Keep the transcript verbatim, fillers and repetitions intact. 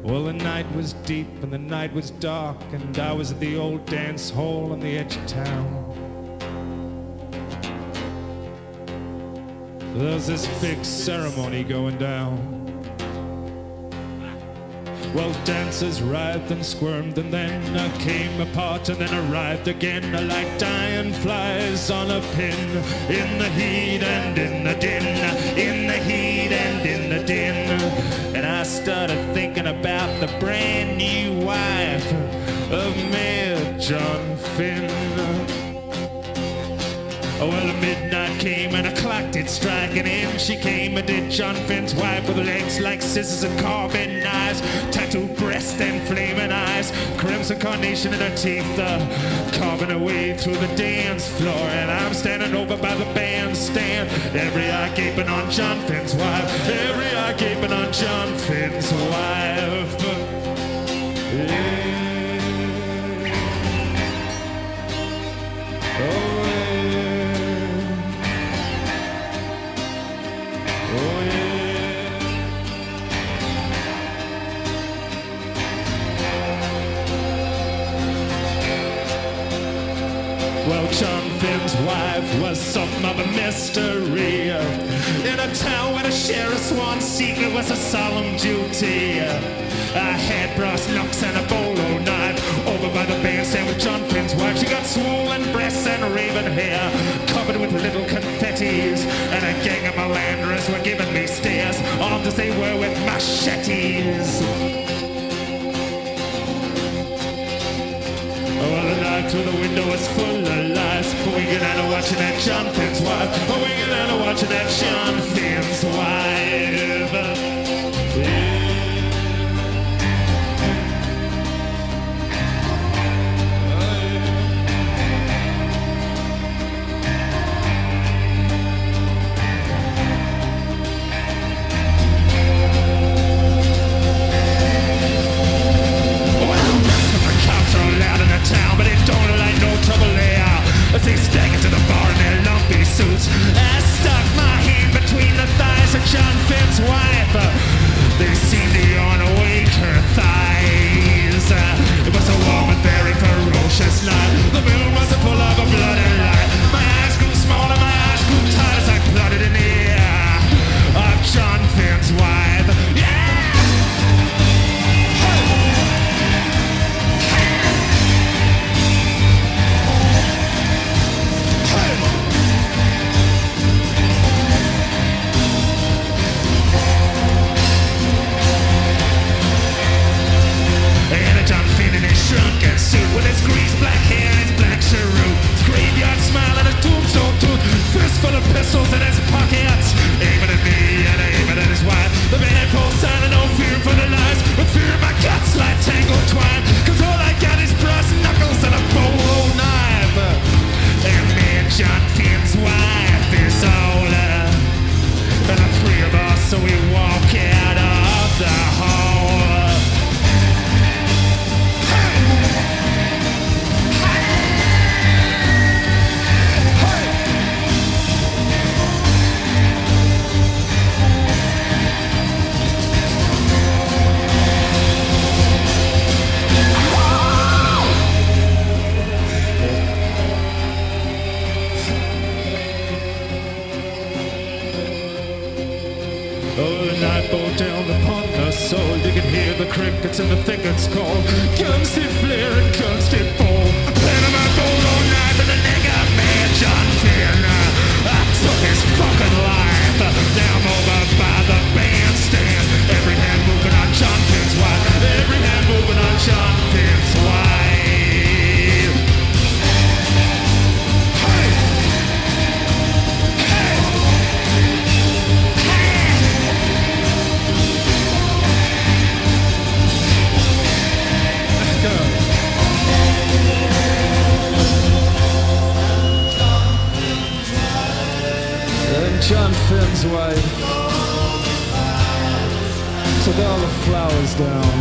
Well, the night was deep and the night was dark, and I was at the old dance hall on the edge of town. There was this big ceremony going down. Well, dancers writhed and squirmed, and then I came apart and then arrived again, like dying flies on a pin, in the heat and in the din, in the heat and in the din. And I started thinking about the brand new wife of Mayor John Finn. Well, midnight came and a clock did strike, and in she came and did John Finn's wife, with legs like scissors and carving knives, tattooed breast and flaming eyes, crimson carnation in her teeth, uh, carving her way through the dance floor. And I'm standing over by the bandstand, every eye gaping on John Finn's wife, every eye gaping on John Finn's wife. Yeah. Oh. Well, John Finn's wife was something of a mystery, in a town where the sheriff's sworn secret was a solemn duty. A head brass locks and a bolo knife, over by the bandstand with John Finn's wife. She got swollen breasts and raven hair, covered with little confettis, and a gang of Melandras were giving me stares, armed as they were with machetes. Well, the night through the window was full of lies, winking and watching that John Finn's wife, winking and watching that John Finn's wife. Yeah. They staggered to the bar in their lumpy suits. I stuck my hand between the thighs of John Finn's wife. They seemed to yawn awake her thighs. It was a warm and very ferocious night. The moon was full of a bloody light. My eyes grew small and my eyes grew tight as I plotted in the air of John Finn's wife. Yeah! Shrunken suit with his greased black hair and his black cheroot, his graveyard smile and his tombstone tooth, fist full of pistols in his pockets, aiming at me and aiming at his wife. The man had full sign and no fear for the lies, with fear in my guts like tangled twine, cause all I got is brass knuckles and a bolo knife. And me and John Finn's wife is older, and the three of us, so we walk out of the hall. Oh, the night bore down upon us soul. You could hear the crickets and the thickets call. Guns did flare and guns did fall. A plan of my bolo knife in the neck of man John Finn. I took his fucking life. Now I'm over by the bandstand. Every hand moving on John Finn's wife. Every hand moving on John Finn's wife. John Finn's wife took all the flowers down.